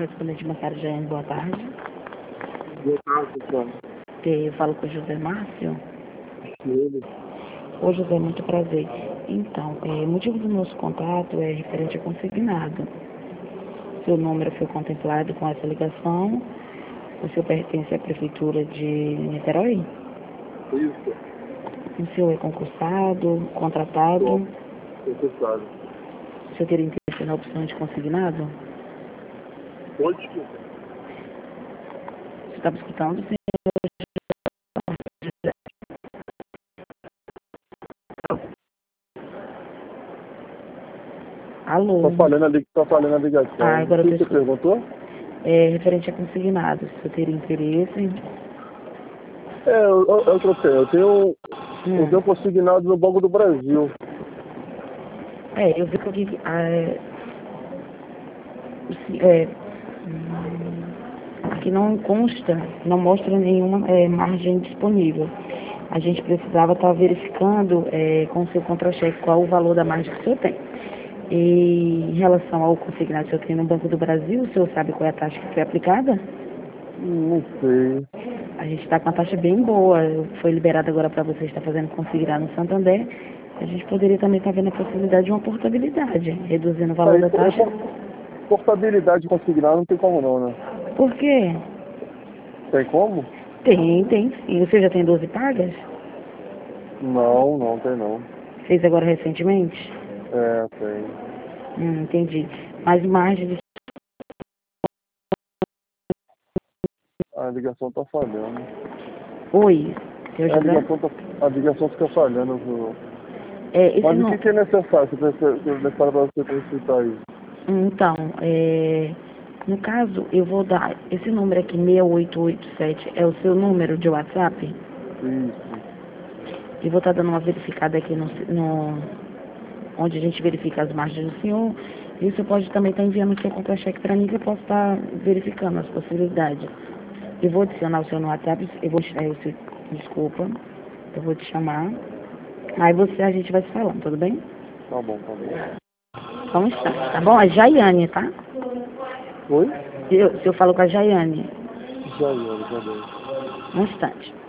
correspondente bancário Jaiane, boa tarde. Boa tarde, pessoal. Eu falo com o José Márcio. Ele. Ô José, muito prazer. Então, o motivo do nosso contato é referente a consignado. Seu número foi contemplado com essa ligação. O senhor pertence à Prefeitura de Niterói? Isso. O senhor é concursado, contratado? Concursado. O senhor teria interesse na opção de consignado? Pode desculpa. Você está me escutando, senhor? Alô? Tá falhando a ligação. Agora O que eu você tô perguntou? referente a consignado. Se o senhor teria interesse? Eu troquei. Eu tenho consignado no Banco do Brasil. Eu vi que aqui, aqui não consta, não mostra nenhuma margem disponível. A gente precisava estar verificando com o seu contra-cheque qual o valor da margem que o senhor tem. E em relação ao consignado que o senhor tem no Banco do Brasil, o senhor sabe qual é a taxa que foi aplicada? Não sei. A gente está com uma taxa bem boa, foi liberada agora para você estar fazendo consignado no Santander. A gente poderia também estar vendo a possibilidade de uma portabilidade, reduzindo o valor da taxa. Portabilidade consignada não tem como não, né? Por quê? Tem como? Tem sim. Você já tem 12 pagas? Não tem não. Fez agora recentemente? Tem. Entendi. Mas margem de... A ligação tá falhando. Oi, senhor José? A ligação fica falhando. Viu? Esse Mas o não... que é necessário? Você necessário para você consultar isso? Então, no caso, eu vou dar esse número aqui, 6887, é o seu número de WhatsApp? Isso. E vou estar dando uma verificada aqui onde a gente verifica as margens do senhor. E você pode também estar enviando o seu contra-cheque para mim, que eu posso estar verificando as possibilidades. Eu vou adicionar o seu no WhatsApp, desculpa, eu vou te chamar. Aí a gente vai se falando, tudo bem? Tá bom. Como está? Tá bom? É Jaiane, tá? Oi? Se eu falo com a Jaiane. Já deu. Um instante.